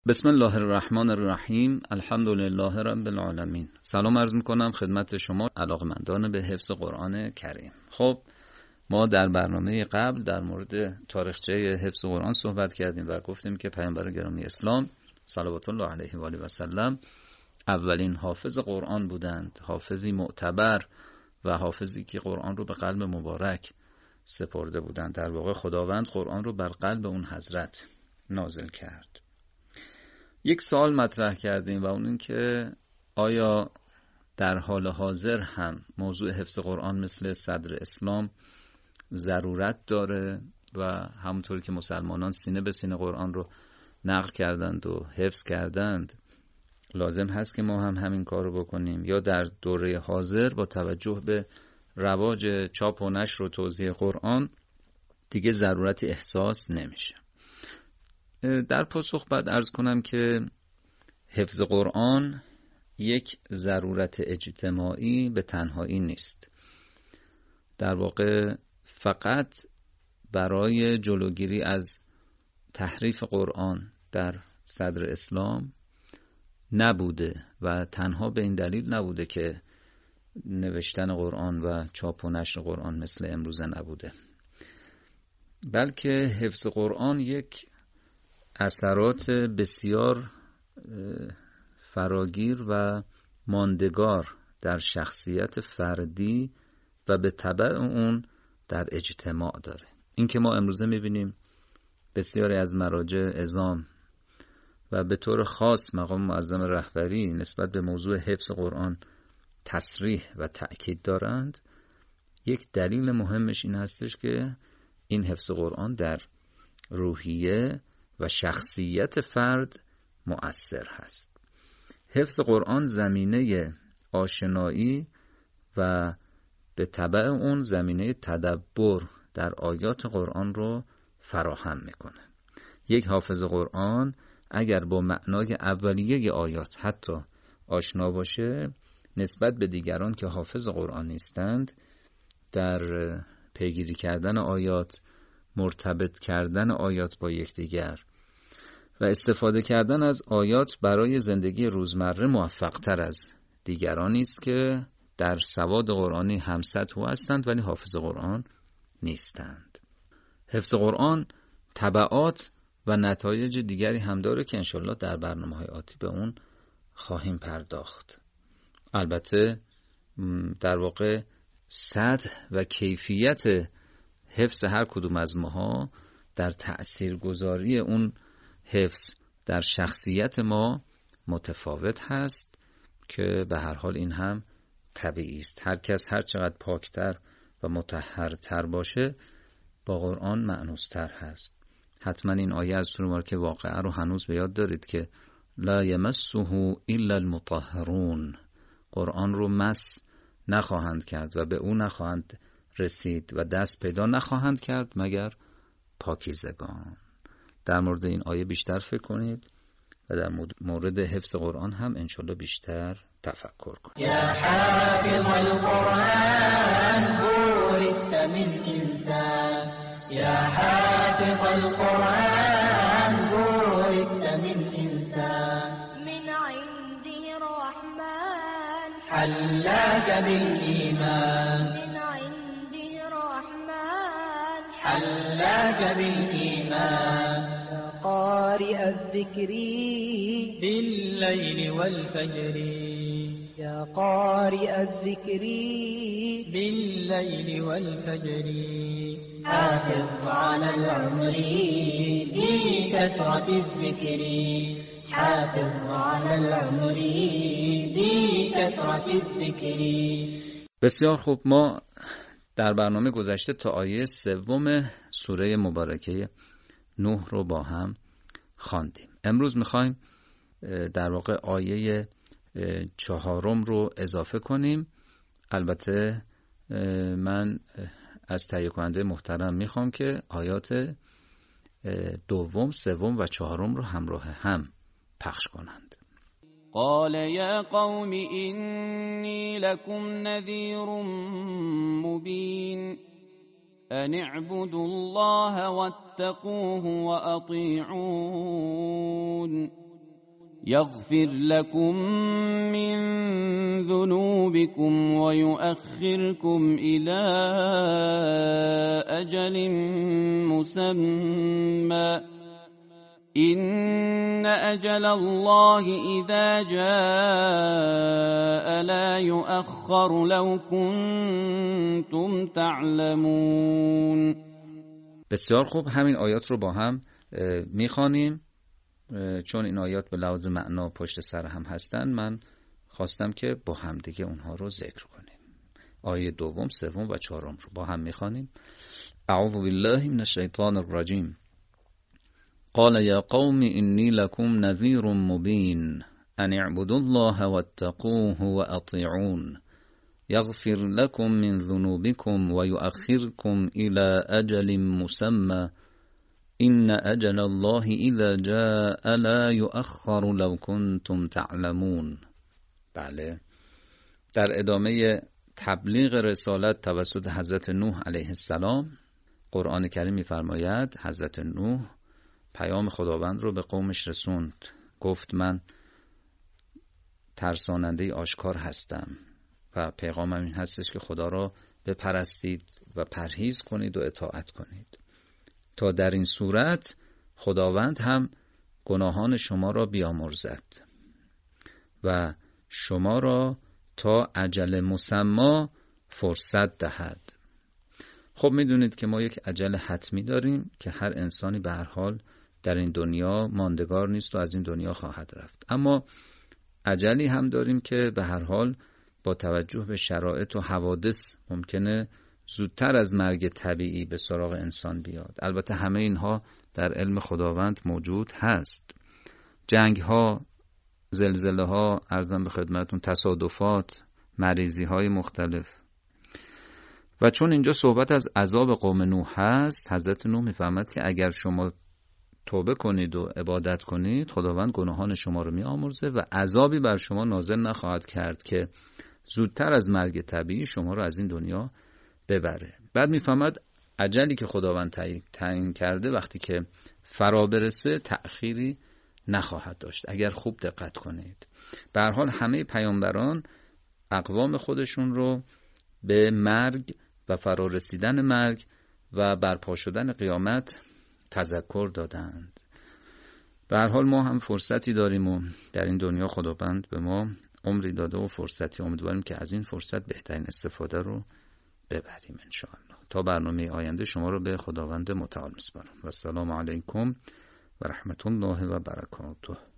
بسم الله الرحمن الرحیم. الحمد لله رب العالمین. سلام عرض میکنم خدمت شما علاقمندان به حفظ قرآن کریم. خب ما در برنامه قبل در مورد تاریخچه حفظ قرآن صحبت کردیم و گفتیم که پیامبر گرامی اسلام صلوات الله علیه و آله و سلم اولین حافظ قرآن بودند، حافظی معتبر و حافظی که قرآن رو به قلب مبارک سپرده بودند. در واقع خداوند قرآن رو بر قلب اون حضرت نازل کرد. یک سوال مطرح کردیم و اون این که آیا در حال حاضر هم موضوع حفظ قرآن مثل صدر اسلام ضرورت داره و همونطوری که مسلمانان سینه به سینه قرآن رو نقل کردند و حفظ کردند لازم هست که ما هم همین کار رو بکنیم، یا در دوره حاضر با توجه به رواج چاپ و نشر و توزیع قرآن دیگه ضرورتی احساس نمیشه؟ در پاسخ بعد عرض کنم که حفظ قرآن یک ضرورت اجتماعی به تنهایی نیست. در واقع فقط برای جلوگیری از تحریف قرآن در صدر اسلام نبوده و تنها به این دلیل نبوده که نوشتن قرآن و چاپ و نشر قرآن مثل امروزه نبوده، بلکه حفظ قرآن یک اثرات بسیار فراگیر و ماندگار در شخصیت فردی و به تبع اون در اجتماع داره. این که ما امروزه میبینیم بسیاری از مراجع عظام و به طور خاص مقام معظم رهبری نسبت به موضوع حفظ قرآن تصریح و تأکید دارند، یک دلیل مهمش این هستش که این حفظ قرآن در روحیه و شخصیت فرد مؤثر هست. حفظ قرآن زمینه آشنایی و به تبع اون زمینه تدبر در آیات قرآن رو فراهم میکنه. یک حافظ قرآن اگر با معنای اولیه آیات حتی آشنا باشه، نسبت به دیگران که حافظ قرآن نیستند در پیگیری کردن آیات، مرتبط کردن آیات با یکدیگر و استفاده کردن از آیات برای زندگی روزمره موفق‌تر از دیگرانی است که در سواد قرآنی همسطح هستند ولی حافظ قرآن نیستند. حفظ قرآن تبعات و نتایج دیگری هم داره که انشالله در برنامه‌های آتی به اون خواهیم پرداخت. البته در واقع سطح و کیفیت حفظ هر کدوم از ماها در تأثیرگذاری اون حفظ در شخصیت ما متفاوت هست که به هر حال این هم طبیعی است. هر کس هر چقدر پاکتر و مطهرتر باشه با قرآن مأنوستر هست. حتما این آیه از سوره مبارکه واقعه رو هنوز به یاد دارید که لا یمسه الا المطهرون، قرآن رو مس نخواهند کرد و به او نخواهند رسید و دست پیدا نخواهند کرد مگر پاکیزگان. در مورد این آیه بیشتر فکر کنید و در مورد حفظ قرآن هم انشالله بیشتر تفکر کنید. یا حافظ القرآن بورثت من انسان، یا حافظ القرآن بورثت من انسان، من عنده الرحمن حلاك بالإيمان، من عنده الرحمن حلاك بالإيمان. قارئ الذكر بالليل والفجر، يا قارئ الذكر بالليل والفجر، حافظ على العمر بكثرة الذكر، حافظ على العمر بكثرة الذكر. بسیار خوب، ما در برنامه گذشته تا آیه 3 سوره مبارکه نوح رو با هم خواندیم. امروز میخوایم در واقع آیه 4 رو اضافه کنیم. البته من از تهیه کننده محترم میخوام که آیات 2، 3 و 4 رو همراه هم پخش کنند. قال يا قوم إني لكم نذير مبين أن اعبدوا الله واتقوه وأطيعون يغفر لكم من ذنوبكم ويؤخركم إلى أجل مسمى إن أجل الله إذا جاء لا يؤخر لو كنتم تعلمون. بسیار خوب، همین آیات رو با هم میخوانیم. چون این آیات به لحاظ معنا پشت سر هم هستن، من خواستم که با هم دیگه اونها رو ذکر کنیم. آیه دوم، سوم و چهارم رو با هم میخوانیم. اعوذ بالله من الشیطان الرجیم. قال یا قوم انی لکم نذیر مبین ان اعبدوا الله واتقوه واطیعون یغفر لكم من ذنوبكم ويؤخركم إلى أجل مسمى إن أجل الله إذا جاء لا يؤخر لو كنتم تعلمون. بله، در ادامه تبلیغ رسالت توسط حضرت نوح علیه السلام، قرآن کریم می‌فرماید حضرت نوح پیام خداوند رو به قومش رسوند. گفت من ترساننده آشکار هستم و پیغامم این هستش که خدا را بپرستید و پرهیز کنید و اطاعت کنید، تا در این صورت خداوند هم گناهان شما را بیامرزد و شما را تا اجل مسما فرصت دهد. خب میدونید که ما یک اجل حتمی داریم که هر انسانی به هر حال در این دنیا ماندگار نیست و از این دنیا خواهد رفت، اما اجلی هم داریم که به هر حال با توجه به شرایط و حوادث ممکنه زودتر از مرگ طبیعی به سراغ انسان بیاد. البته همه اینها در علم خداوند موجود هست. جنگ ها، زلزله ها، عرضم به خدمتون تصادفات، مریضی های مختلف. و چون اینجا صحبت از عذاب قوم نوح هست، حضرت نوح میفهمد که اگر شما توبه کنید و عبادت کنید، خداوند گناهان شما رو میآمرزه و عذابی بر شما نازل نخواهد کرد که زودتر از مرگ طبیعی شما رو از این دنیا ببره. بعد میفهمد اجلی که خداوند تعیین کرده وقتی که فرا برسه تأخیری نخواهد داشت، اگر خوب دقت کنید. به هر حال همه پیامبران اقوام خودشون رو به مرگ و فرا رسیدن مرگ و برپا شدن قیامت تذکر دادند. به هر حال ما هم فرصتی داریم و در این دنیا خداوند به ما عمری داده و فرصتی، امیدواریم که از این فرصت بهترین استفاده رو ببریم انشاءالله. تا برنامه آینده شما رو به خداوند متعال میسپارم و السلام علیکم و رحمت الله و برکاته.